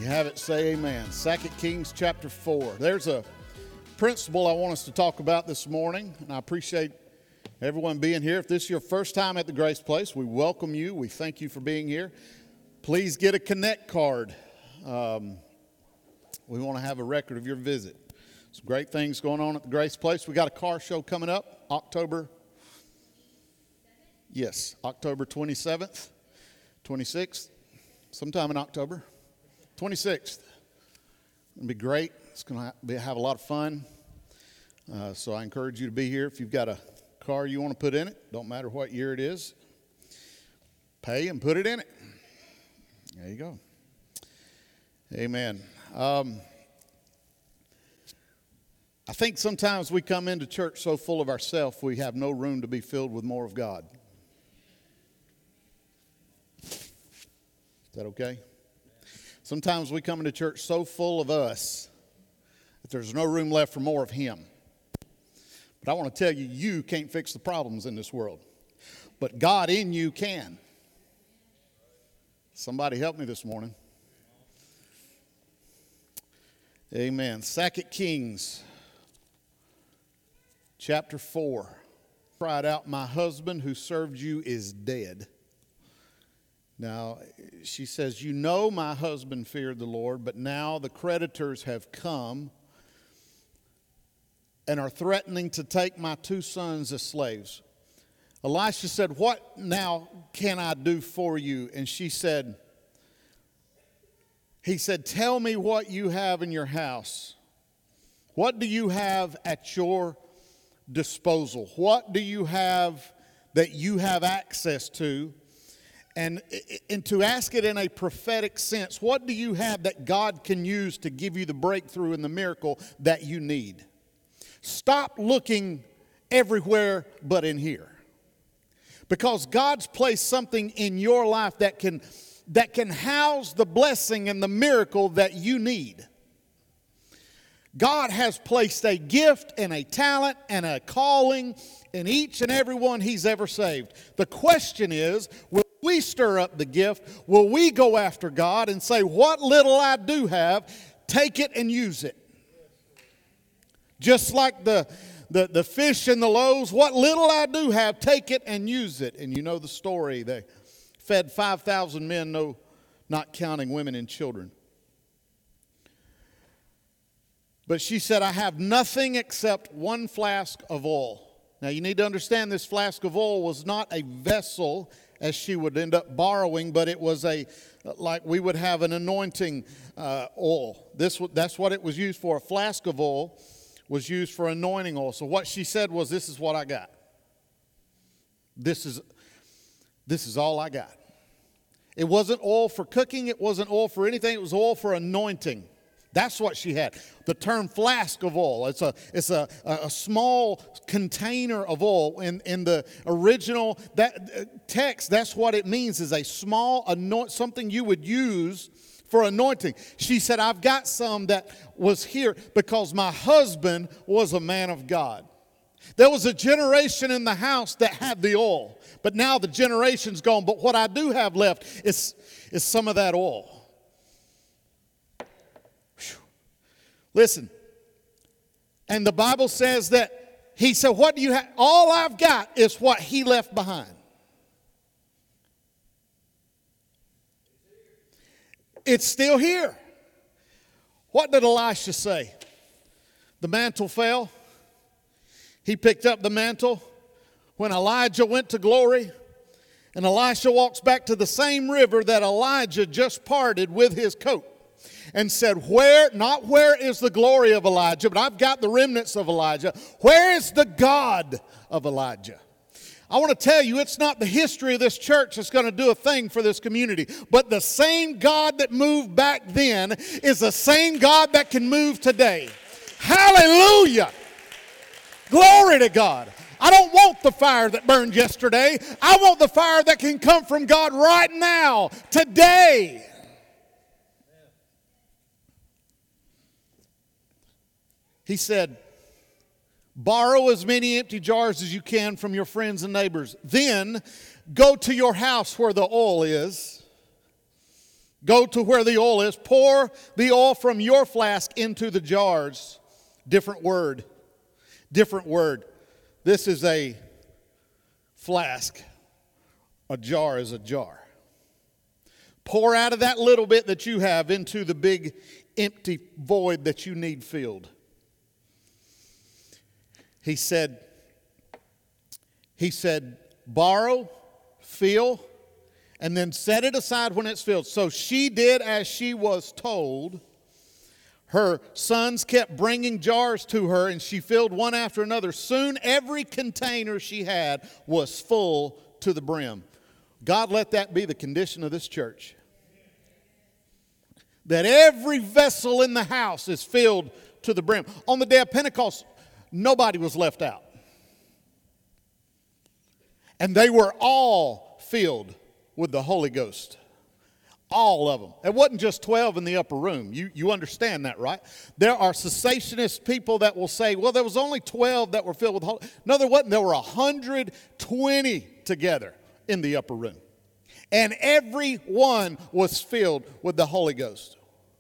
You have it, say amen. 2 Kings chapter 4. There's a principle I want us to talk about this morning, and I appreciate everyone being here. If this is your first time at the Grace Place, we welcome you. We thank you for being here. Please get a Connect card. We want to have a record of your visit. Some great things going on at the Grace Place. We got a car show coming up October 27th, 26th, sometime in October. 26th. It'll be great. It's going to have a lot of fun. So I encourage you to be here. If you've got a car you want to put in it, don't matter what year it is, pay and put it in it. There you go. Amen. I think sometimes we come into church so full of ourselves we have no room to be filled with more of God. Is that okay? Sometimes we come into church so full of us that there's no room left for more of Him. But I want to tell you, you can't fix the problems in this world. But God in you can. Somebody help me this morning. Amen. 2 Kings chapter 4. Cried out, "My husband who served you is dead." Now, she says, "You know my husband feared the Lord, but now the creditors have come and are threatening to take my 2 sons as slaves." Elisha said, "What now can I do for you?" And he said, "Tell me what you have in your house. What do you have at your disposal? What do you have that you have access to? And to ask it in a prophetic sense, what do you have that God can use to give you the breakthrough and the miracle that you need? Stop looking everywhere but in here. Because God's placed something in your life that can house the blessing and the miracle that you need. God has placed a gift and a talent and a calling in each and every one He's ever saved. The question is, will we stir up the gift? Will we go after God and say, what little I do have, take it and use it? Just like the fish and the loaves, what little I do have, take it and use it. And you know the story. They fed 5,000 men, no, not counting women and children. But she said, "I have nothing except 1 flask of oil." Now you need to understand this flask of oil was not a vessel as she would end up borrowing, but it was like we would have an anointing oil. That's what it was used for. A flask of oil was used for anointing oil. So what she said was, "This is what I got. This is all I got." It wasn't oil for cooking. It wasn't oil for anything. It was oil for anointing. That's what she had. The term flask of oil. It's a small container of oil. In the original text, that's what it means, is a small something you would use for anointing. She said, "I've got some that was here because my husband was a man of God." There was a generation in the house that had the oil, but now the generation's gone. But what I do have left is some of that oil. Listen, and the Bible says that he said, "What do you have?" All I've got is what he left behind. It's still here. What did Elisha say? The mantle fell. He picked up the mantle. When Elijah went to glory, and Elisha walks back to the same river that Elijah just parted with his coat. And said, where is the glory of Elijah, but I've got the remnants of Elijah. Where is the God of Elijah? I want to tell you, it's not the history of this church that's going to do a thing for this community. But the same God that moved back then is the same God that can move today. Hallelujah! Glory to God. I don't want the fire that burned yesterday. I want the fire that can come from God right now, today. He said, "Borrow as many empty jars as you can from your friends and neighbors. Then go to your house where the oil is. Go to where the oil is. Pour the oil from your flask into the jars. Different word. Different word. This is a flask. A jar is a jar. Pour out of that little bit that you have into the big empty void that you need filled. He said, borrow, fill, and then set it aside when it's filled. So she did as she was told. Her sons kept bringing jars to her, and she filled one after another. Soon every container she had was full to the brim. God, let that be the condition of this church. That every vessel in the house is filled to the brim. On the day of Pentecost, nobody was left out. And they were all filled with the Holy Ghost. All of them. It wasn't just 12 in the upper room. You understand that, right? There are cessationist people that will say, well, there was only 12 that were filled with the Holy Ghost. No, there wasn't. There were 120 together in the upper room. And every one was filled with the Holy Ghost.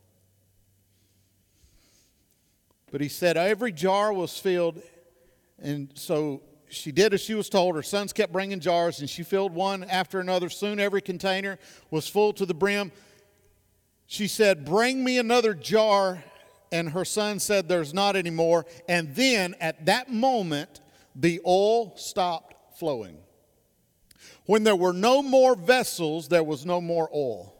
But he said every jar was filled, and so she did as she was told. Her sons kept bringing jars, and she filled one after another. Soon every container was full to the brim. She said, bring me another jar, and her son said, there's not any more. And then at that moment, the oil stopped flowing. When there were no more vessels, there was no more oil.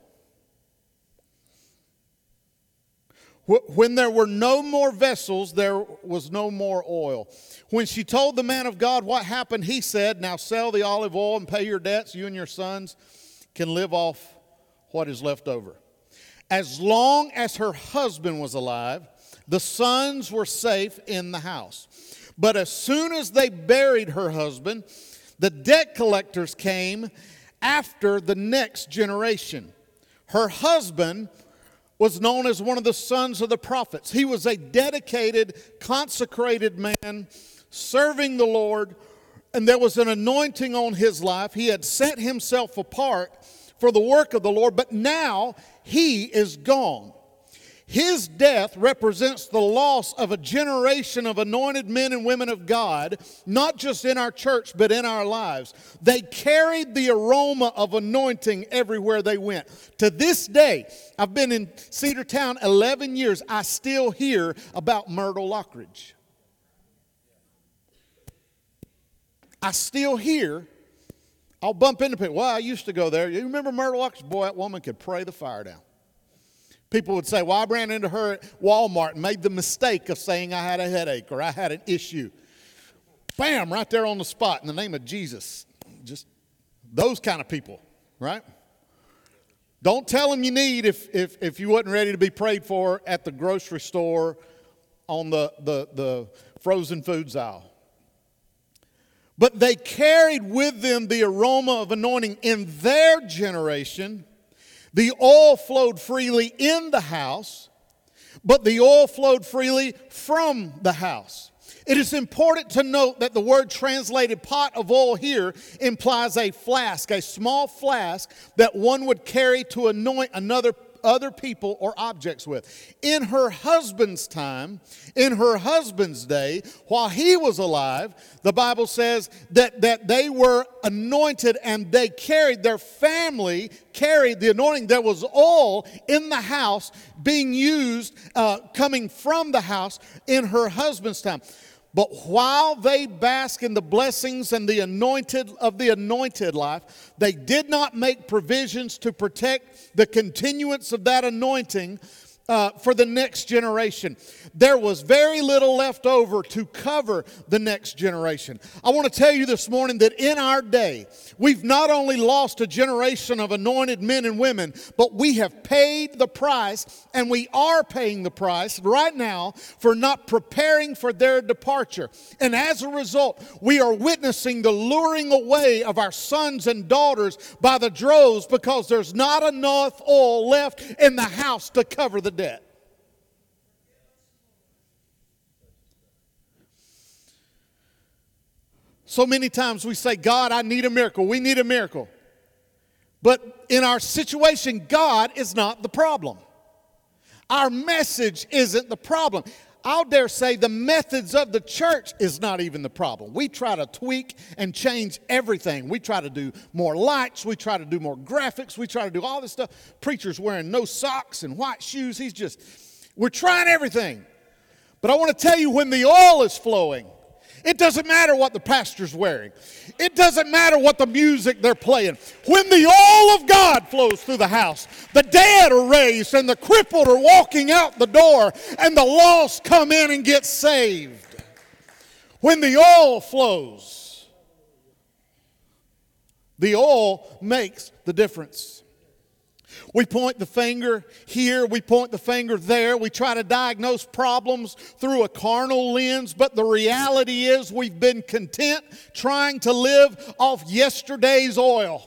When there were no more vessels, there was no more oil. When she told the man of God what happened, he said, now sell the olive oil and pay your debts. You and your sons can live off what is left over. As long as her husband was alive, the sons were safe in the house. But as soon as they buried her husband, the debt collectors came after the next generation. Her husband was known as one of the sons of the prophets. He was a dedicated, consecrated man serving the Lord, and there was an anointing on his life. He had set himself apart for the work of the Lord, but now he is gone. His death represents the loss of a generation of anointed men and women of God, not just in our church, but in our lives. They carried the aroma of anointing everywhere they went. To this day, I've been in Cedartown 11 years. I still hear about Myrtle Lockridge. I still hear, I'll bump into people. Well, I used to go there. You remember Myrtle Lockridge? Boy, that woman could pray the fire down. People would say, well, I ran into her at Walmart and made the mistake of saying I had a headache or I had an issue. Bam, right there on the spot in the name of Jesus. Just those kind of people, right? Don't tell them you need if you wasn't ready to be prayed for at the grocery store on the frozen foods aisle. But they carried with them the aroma of anointing in their generation. The oil flowed freely in the house, but the oil flowed freely from the house. It is important to note that the word translated pot of oil here implies a flask, a small flask that one would carry to anoint other people or objects with. In her husband's time, in her husband's day, while he was alive, the Bible says that they were anointed and they carried, their family carried the anointing. There was oil in the house being used, coming from the house in her husband's time. But while they bask in the blessings and the anointed life, they did not make provisions to protect the continuance of that anointing for the next generation. There was very little left over to cover the next generation. I want to tell you this morning that in our day, we've not only lost a generation of anointed men and women, but we have paid the price, and we are paying the price right now for not preparing for their departure. And as a result, we are witnessing the luring away of our sons and daughters by the droves because there's not enough oil left in the house to cover the debt. So many times we say, God, I need a miracle. We need a miracle. But in our situation, God is not the problem. Our message isn't the problem. I'll dare say the methods of the church is not even the problem. We try to tweak and change everything. We try to do more lights. We try to do more graphics. We try to do all this stuff. Preacher's wearing no socks and white shoes. We're trying everything. But I want to tell you, when the oil is flowing, it doesn't matter what the pastor's wearing. It doesn't matter what the music they're playing. When the oil of God flows through the house, the dead are raised and the crippled are walking out the door and the lost come in and get saved. When the oil flows, the oil makes the difference. We point the finger here, we point the finger there. We try to diagnose problems through a carnal lens, but the reality is we've been content trying to live off yesterday's oil.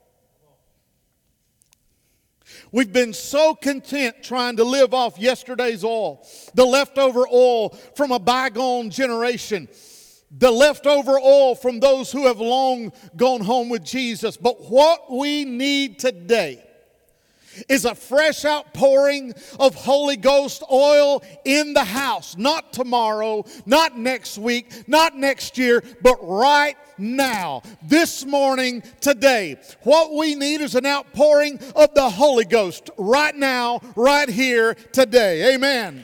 We've been so content trying to live off yesterday's oil, the leftover oil from a bygone generation, the leftover oil from those who have long gone home with Jesus. But what we need today is a fresh outpouring of Holy Ghost oil in the house. Not tomorrow, not next week, not next year, but right now, this morning, today. What we need is an outpouring of the Holy Ghost right now, right here, today. Amen.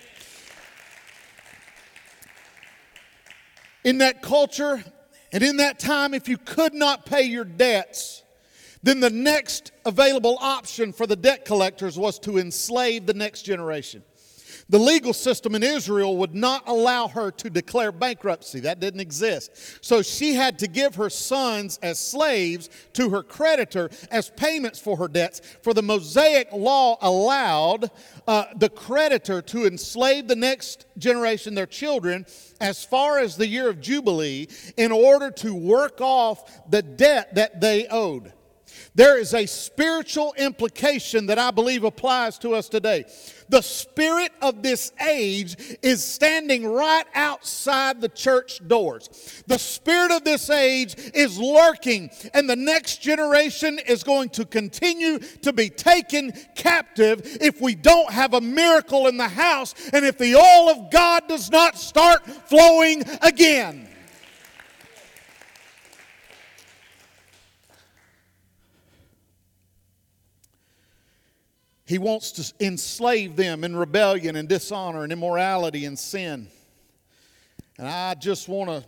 In that culture and in that time, if you could not pay your debts, then the next available option for the debt collectors was to enslave the next generation. The legal system in Israel would not allow her to declare bankruptcy. That didn't exist. So she had to give her sons as slaves to her creditor as payments for her debts. For the Mosaic law allowed the creditor to enslave the next generation, their children, as far as the year of Jubilee in order to work off the debt that they owed. There is a spiritual implication that I believe applies to us today. The spirit of this age is standing right outside the church doors. The spirit of this age is lurking, and the next generation is going to continue to be taken captive if we don't have a miracle in the house and if the oil of God does not start flowing again. He wants to enslave them in rebellion and dishonor and immorality and sin. And I just want to,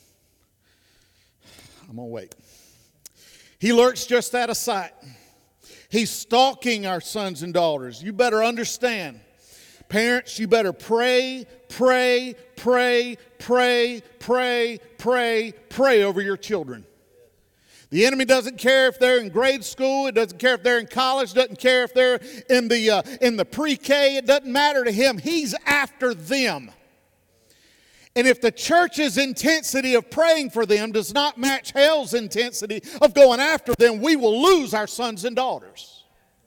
I'm going to wait. He lurks just out of sight. He's stalking our sons and daughters. You better understand. Parents, you better pray, pray, pray, pray, pray, pray, pray over your children. The enemy doesn't care if they're in grade school. It doesn't care if they're in college. Doesn't care if they're in the pre-K. It doesn't matter to him. He's after them. And if the church's intensity of praying for them does not match hell's intensity of going after them, we will lose our sons and daughters.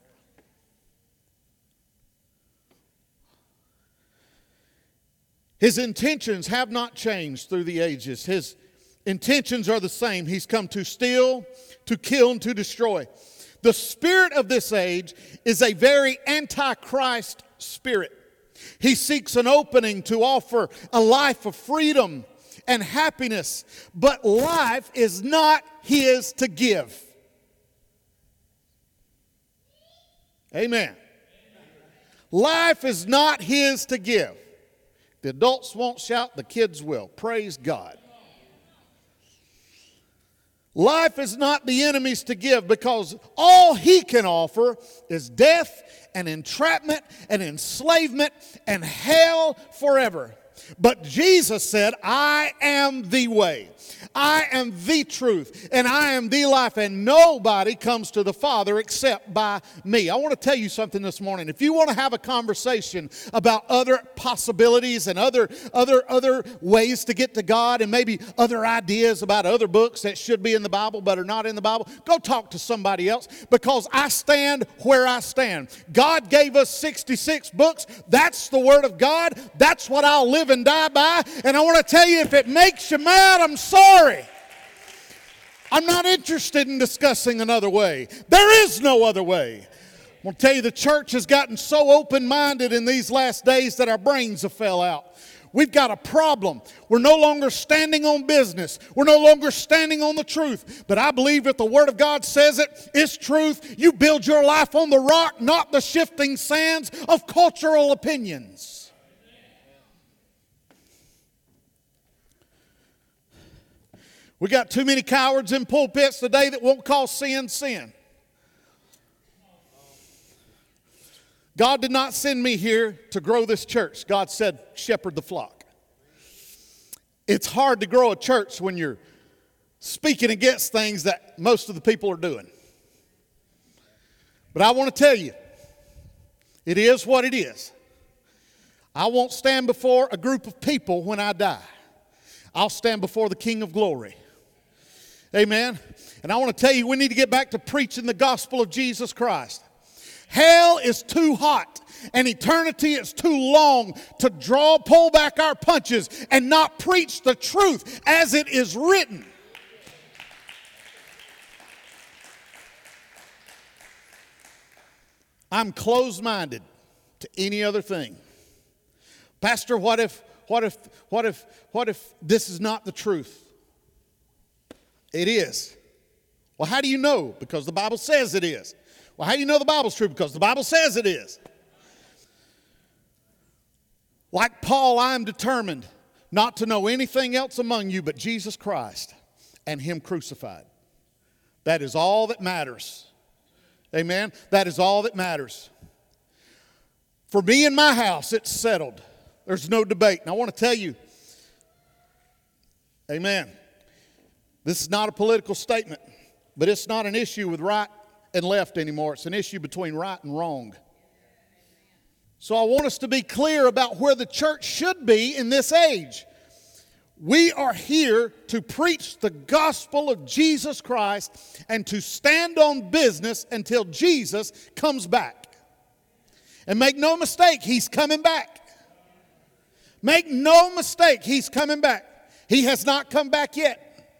His intentions have not changed through the ages. His intentions are the same. He's come to steal, to kill, and to destroy. The spirit of this age is a very anti-Christ spirit. He seeks an opening to offer a life of freedom and happiness, but life is not his to give. Amen. Life is not his to give. The adults won't shout, the kids will. Praise God. Life is not the enemy's to give, because all he can offer is death and entrapment and enslavement and hell forever. But Jesus said, I am the way, I am the truth, and I am the life, and nobody comes to the Father except by me. I want to tell you something this morning. If you want to have a conversation about other possibilities and other ways to get to God, and maybe other ideas about other books that should be in the Bible but are not in the Bible, go talk to somebody else, because I stand where I stand. God gave us 66 books. That's the Word of God. That's what I'll live and die by. And I want to tell you, if it makes you mad, I'm sorry. I'm not interested in discussing another way. There is no other way. I'm going to tell you, the church has gotten so open-minded in these last days that our brains have fell out. We've got a problem. We're no longer standing on business. We're no longer standing on the truth. But I believe if the Word of God says it, it's truth. You build your life on the rock, not the shifting sands of cultural opinions. We got too many cowards in pulpits today that won't call sin, sin. God did not send me here to grow this church. God said, shepherd the flock. It's hard to grow a church when you're speaking against things that most of the people are doing. But I want to tell you, it is what it is. I won't stand before a group of people when I die. I'll stand before the King of Glory. Amen. And I want to tell you, we need to get back to preaching the gospel of Jesus Christ. Hell is too hot and eternity is too long to pull back our punches and not preach the truth as it is written. I'm closed-minded to any other thing. Pastor, what if this is not the truth? It is. Well, how do you know? Because the Bible says it is. Well, how do you know the Bible's true? Because the Bible says it is. Like Paul, I am determined not to know anything else among you but Jesus Christ and Him crucified. That is all that matters. Amen? That is all that matters. For me and my house, it's settled. There's no debate. And I want to tell you, amen, this is not a political statement, but it's not an issue with right and left anymore. It's an issue between right and wrong. So I want us to be clear about where the church should be in this age. We are here to preach the gospel of Jesus Christ and to stand on business until Jesus comes back. And make no mistake, He's coming back. Make no mistake, He's coming back. He has not come back yet.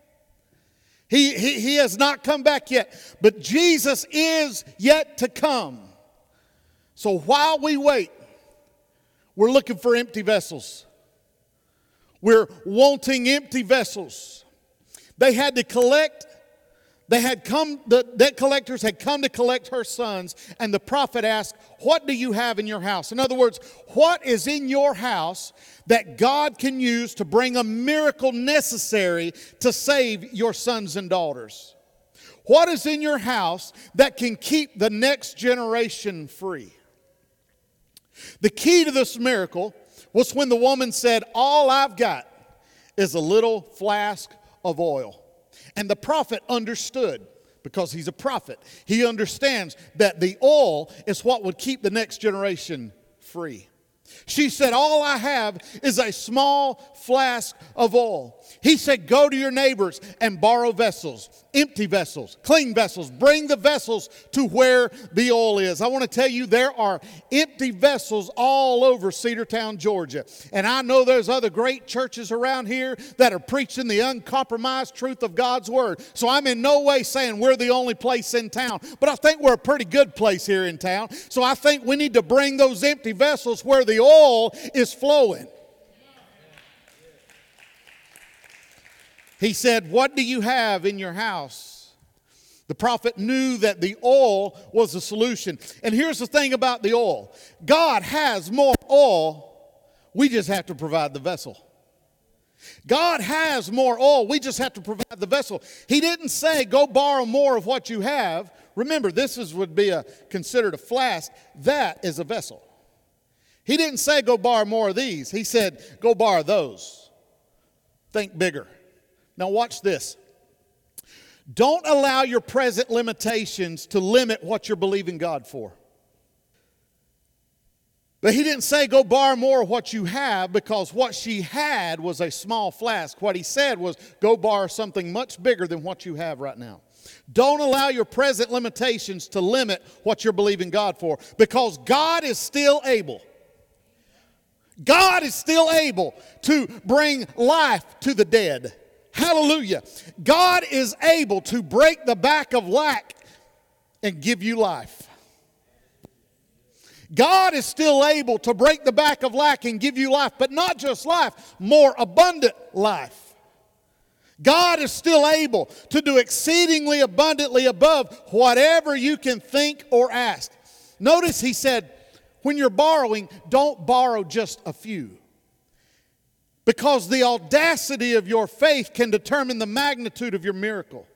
He has not come back yet. But Jesus is yet to come. So while we wait, we're looking for empty vessels. We're wanting empty vessels. They had to collect. The debt collectors had come to collect her sons, and the prophet asked, what do you have in your house? In other words, what is in your house that God can use to bring a miracle necessary to save your sons and daughters? What is in your house that can keep the next generation free? The key to this miracle was when the woman said, all I've got is a little flask of oil. And the prophet understood, because he's a prophet, he understands that the oil is what would keep the next generation free. She said, all I have is a small flask of oil. He said, go to your neighbors and borrow vessels, empty vessels, clean vessels. Bring the vessels to where the oil is. I want to tell you, there are empty vessels all over Cedartown, Georgia. And I know there's other great churches around here that are preaching the uncompromised truth of God's Word. So I'm in no way saying we're the only place in town. But I think we're a pretty good place here in town. So I think we need to bring those empty vessels where the oil is flowing. He said, what do you have in your house? The prophet knew that the oil was the solution. And here's the thing about the oil. God has more oil. We just have to provide the vessel. God has more oil. We just have to provide the vessel. He didn't say, go borrow more of what you have. Remember, would be considered a flask. That is a vessel. He didn't say, go borrow more of these. He said, go borrow those. Think bigger. Now watch this. Don't allow your present limitations to limit what you're believing God for. But he didn't say go borrow more of what you have, because what she had was a small flask. What he said was go borrow something much bigger than what you have right now. Don't allow your present limitations to limit what you're believing God for, because God is still able. God is still able to bring life to the dead. Hallelujah. God is able to break the back of lack and give you life. God is still able to break the back of lack and give you life, but not just life, more abundant life. God is still able to do exceedingly abundantly above whatever you can think or ask. Notice he said, when you're borrowing, don't borrow just a few. Because the audacity of your faith can determine the magnitude of your miracle.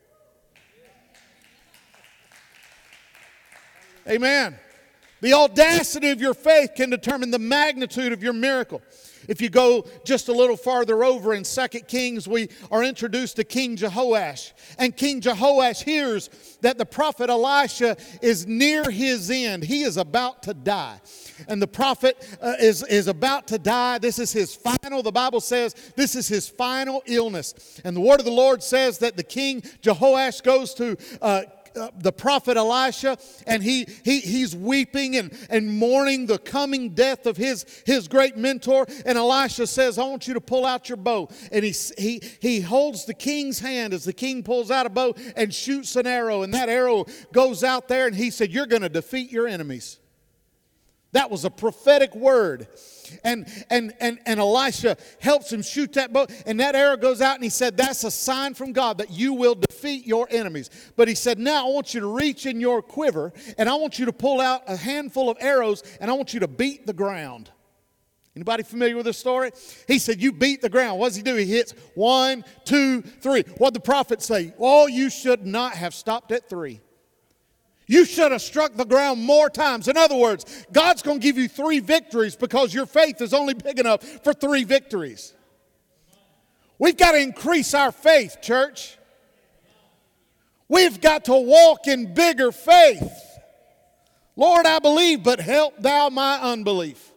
Amen. The audacity of your faith can determine the magnitude of your miracle. If you go just a little farther over in 2 Kings, we are introduced to King Jehoash. And King Jehoash hears that the prophet Elisha is near his end. He is about to die. And the prophet is about to die. This is his final, the Bible says, this is his final illness. And the word of the Lord says that the king Jehoash goes to the prophet Elisha, and he's weeping and mourning the coming death of his great mentor. And Elisha says, I want you to pull out your bow. And he holds the king's hand as the king pulls out a bow and shoots an arrow. And that arrow goes out there, and he said, you're going to defeat your enemies. That was a prophetic word. And Elisha helps him shoot that bow, and that arrow goes out, and he said, that's a sign from God that you will defeat your enemies. But he said, now I want you to reach in your quiver, and I want you to pull out a handful of arrows, and I want you to beat the ground. Anybody familiar with this story? He said, you beat the ground. What does he do? He hits 1, 2, 3. What did the prophet say? Oh, you should not have stopped at 3. You should have struck the ground more times. In other words, God's going to give you 3 victories because your faith is only big enough for 3 victories. We've got to increase our faith, church. We've got to walk in bigger faith. Lord, I believe, but help thou my unbelief.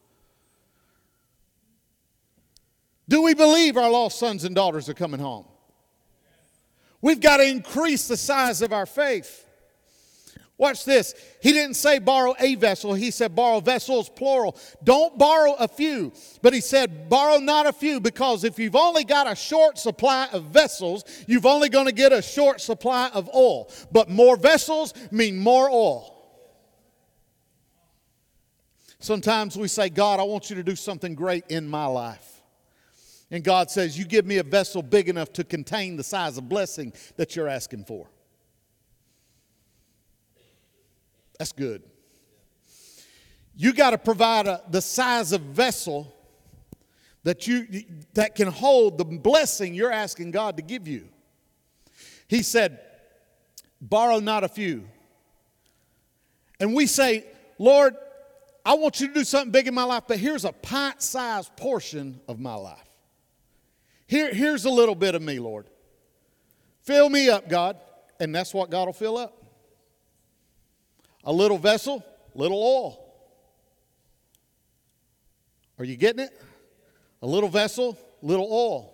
Do we believe our lost sons and daughters are coming home? We've got to increase the size of our faith. Watch this. He didn't say borrow a vessel. He said borrow vessels, plural. Don't borrow a few. But he said borrow not a few, because if you've only got a short supply of vessels, you've only going to get a short supply of oil. But more vessels mean more oil. Sometimes we say, God, I want you to do something great in my life. And God says, you give me a vessel big enough to contain the size of blessing that you're asking for. That's good. You got to provide the size of vessel that can hold the blessing you're asking God to give you. He said, borrow not a few. And we say, Lord, I want you to do something big in my life, but here's a pint-sized portion of my life. Here's a little bit of me, Lord. Fill me up, God. And that's what God will fill up. A little vessel, little oil. Are you getting it? A little vessel, little oil.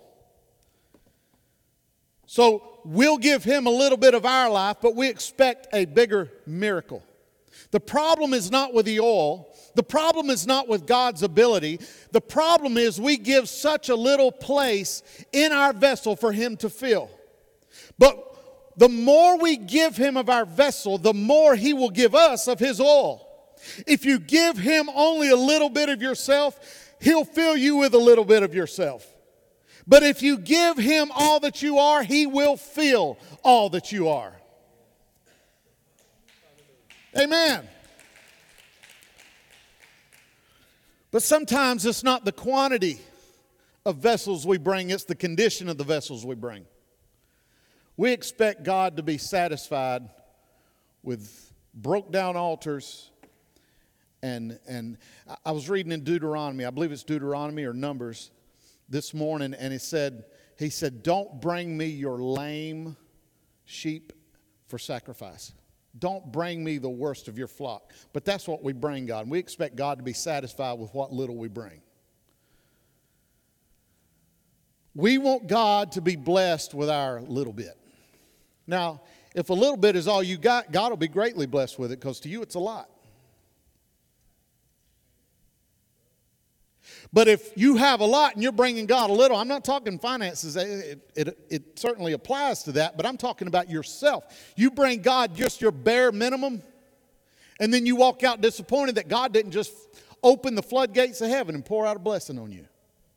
So we'll give him a little bit of our life, but we expect a bigger miracle. The problem is not with the oil. The problem is not with God's ability. The problem is we give such a little place in our vessel for him to fill. But the more we give him of our vessel, the more he will give us of his oil. If you give him only a little bit of yourself, he'll fill you with a little bit of yourself. But if you give him all that you are, he will fill all that you are. Amen. But sometimes it's not the quantity of vessels we bring, it's the condition of the vessels we bring. We expect God to be satisfied with broke down altars. And I was reading in Deuteronomy, I believe it's Deuteronomy or Numbers this morning, and he said, don't bring me your lame sheep for sacrifice. Don't bring me the worst of your flock. But that's what we bring God. And we expect God to be satisfied with what little we bring. We want God to be blessed with our little bit. Now, if a little bit is all you got, God will be greatly blessed with it, because to you it's a lot. But if you have a lot and you're bringing God a little, I'm not talking finances. It certainly applies to that, but I'm talking about yourself. You bring God just your bare minimum, and then you walk out disappointed that God didn't just open the floodgates of heaven and pour out a blessing on you.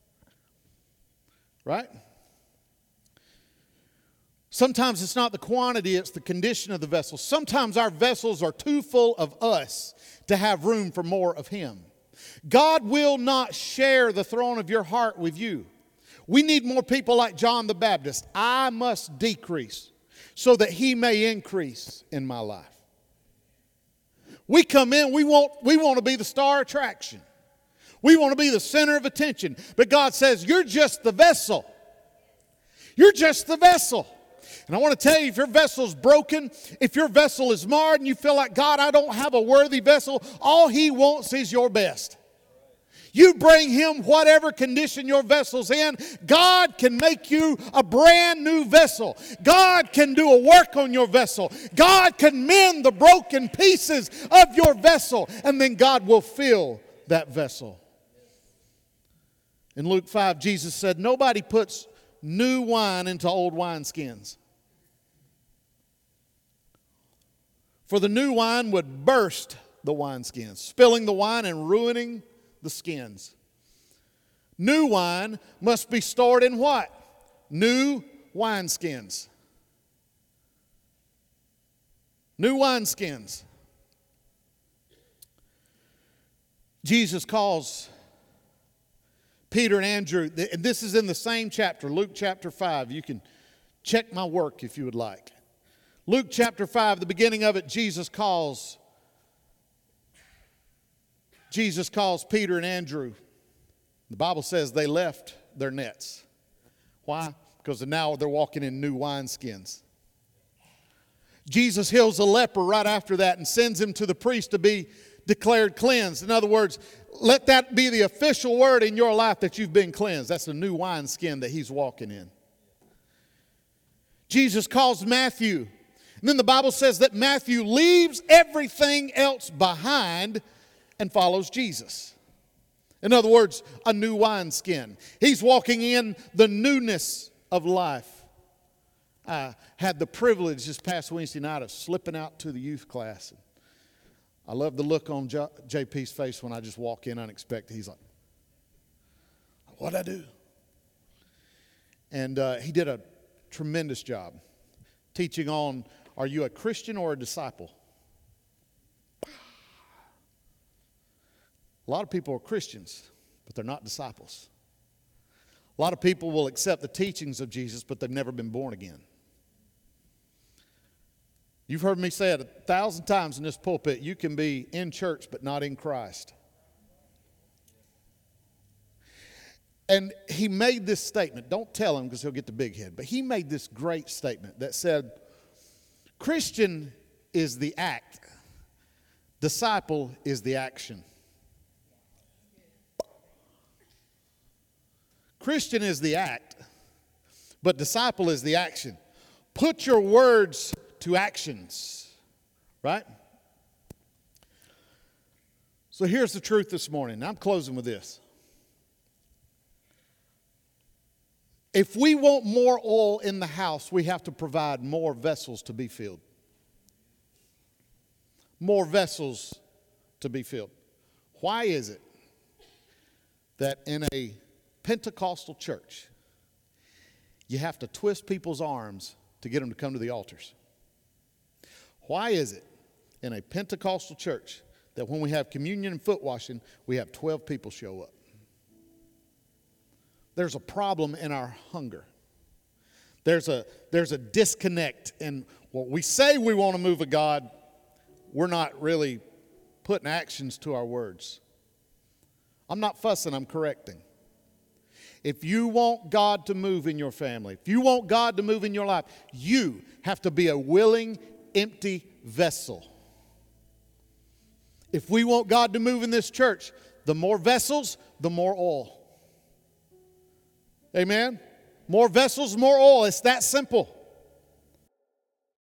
Right? Sometimes it's not the quantity, it's the condition of the vessel. Sometimes our vessels are too full of us to have room for more of Him. God will not share the throne of your heart with you. We need more people like John the Baptist. I must decrease so that He may increase in my life. We come in, we want to be the star attraction. We want to be the center of attention. But God says, you're just the vessel. You're just the vessel. And I want to tell you, if your vessel's broken, if your vessel is marred and you feel like, God, I don't have a worthy vessel, all He wants is your best. You bring Him whatever condition your vessel's in, God can make you a brand new vessel. God can do a work on your vessel. God can mend the broken pieces of your vessel, and then God will fill that vessel. In Luke 5, Jesus said, nobody puts new wine into old wineskins. For the new wine would burst the wineskins, spilling the wine and ruining the skins. New wine must be stored in what? New wineskins. New wineskins. Jesus calls Peter and Andrew, and this is in the same chapter, Luke chapter 5. You can check my work if you would like. Luke chapter 5, the beginning of it, Jesus calls Peter and Andrew. The Bible says they left their nets. Why? Because now they're walking in new wineskins. Jesus heals a leper right after that and sends him to the priest to be declared cleansed. In other words, let that be the official word in your life that you've been cleansed. That's a new wineskin that he's walking in. Jesus calls Matthew. And then the Bible says that Matthew leaves everything else behind and follows Jesus. In other words, a new wineskin. He's walking in the newness of life. I had the privilege this past Wednesday night of slipping out to the youth class. I love the look on JP's face when I just walk in unexpected. He's like, what'd I do? And he did a tremendous job teaching on, are you a Christian or a disciple? A lot of people are Christians, but they're not disciples. A lot of people will accept the teachings of Jesus, but they've never been born again. You've heard me say it 1,000 times in this pulpit. You can be in church, but not in Christ. And he made this statement. Don't tell him because he'll get the big head. But he made this great statement that said, Christian is the act. Disciple is the action. Christian is the act, but disciple is the action. Put your words to actions, right? So here's the truth this morning. I'm closing with this. If we want more oil in the house, we have to provide more vessels to be filled. More vessels to be filled. Why is it that in a Pentecostal church, you have to twist people's arms to get them to come to the altars? Why is it in a Pentecostal church that when we have communion and foot washing, we have 12 people show up? There's a problem in our hunger. There's a disconnect in what we say we want to move of God. We're not really putting actions to our words. I'm not fussing, I'm correcting. If you want God to move in your family, if you want God to move in your life, you have to be a willing, empty vessel. If we want God to move in this church, the more vessels, the more oil. Amen? More vessels, more oil. It's that simple.